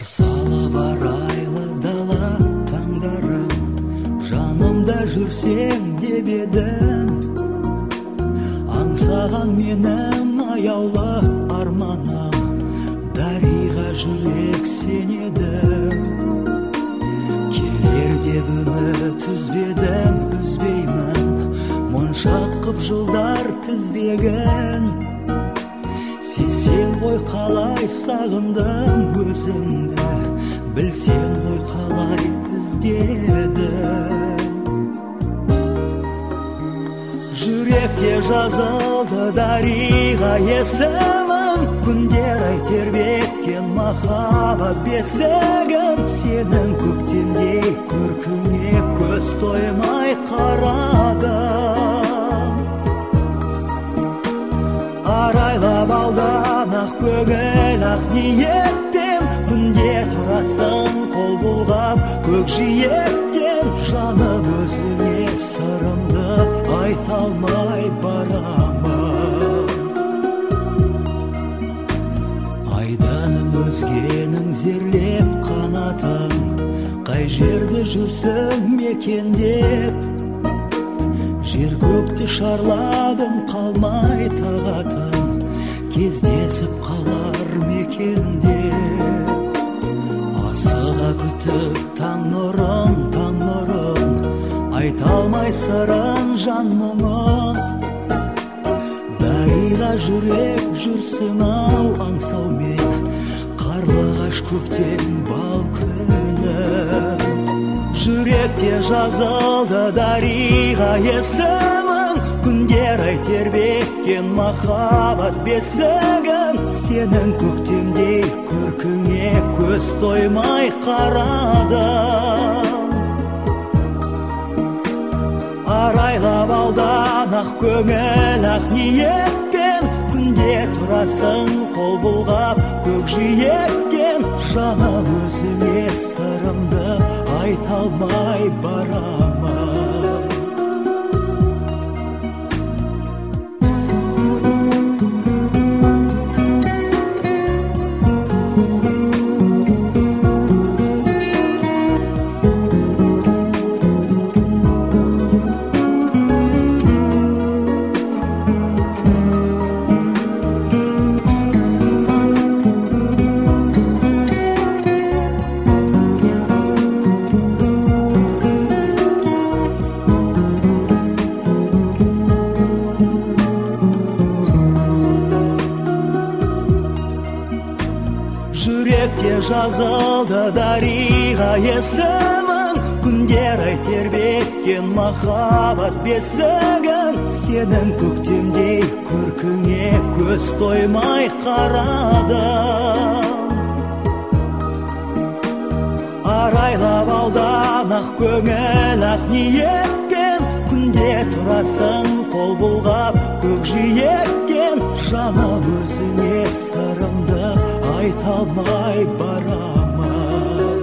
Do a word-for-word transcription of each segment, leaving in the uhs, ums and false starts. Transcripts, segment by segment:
сала барайлы дала таңдарым, жанымда жүрсең деп едім. Аңсаған менің аяулы арманым, дариға жүрек сенеді. Келер деп үміт үзбедім, үзбеймін, моншақ қып жылдар тізбегін. Сен ғой қалай сағындым өзіңді, білсең ғой қалай іздедім. Жүректе жазылды дариға есімің, күндер ай тербеткен махаббат бесігін. Сенің көктемдей көркіңе көз тоймай қарадым. Арайлап алдан ақ көңіл ақ ниеттен, күнде тұрасың қол бұлғап көкжиектен. Жаным өзіңе сырымды айта алмай барамын. Айдан өзгенің зерлеп қанатын, қай жерде жүрсің мекендеп. Жер көкті шарладым қалмай тағатын, кездесіп қалар мекенде. Асыға күтіп таң нұрын, таң нұрын, айта алмай сырын жан мұңын. Дариға жүрек жүрсің ау аңсаумен, қарлығаш көктем бал күні. Жүректе жазылды дариға есімің, күндер ай тербеткен махаббат бесігін. Сенің көктемдей көркіңе көз тоймай қарадым. Арайлап алдан ақ көңіл ақ ниетпен, күнде тұрасың қол бұлғап көкжиектен. Жаным өзіңе сырымды айта алмай барамын. Жүректе жазылды дариға есімің, күндер ай тербеткен махаббат бесігін. Сенің көктемдей көркіңе көз тоймай қарадым. Арайлап алдан ақ көңіл ақ ниетпен, күнде тұрасың қол бұлғап көкжиектен. Жаным өзіңе сырымды айта алмай барамын.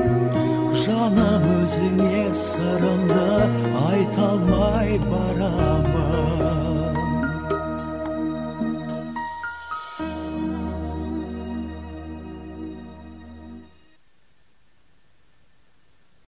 Жаным өзіңе сырымды айта алмай барамын.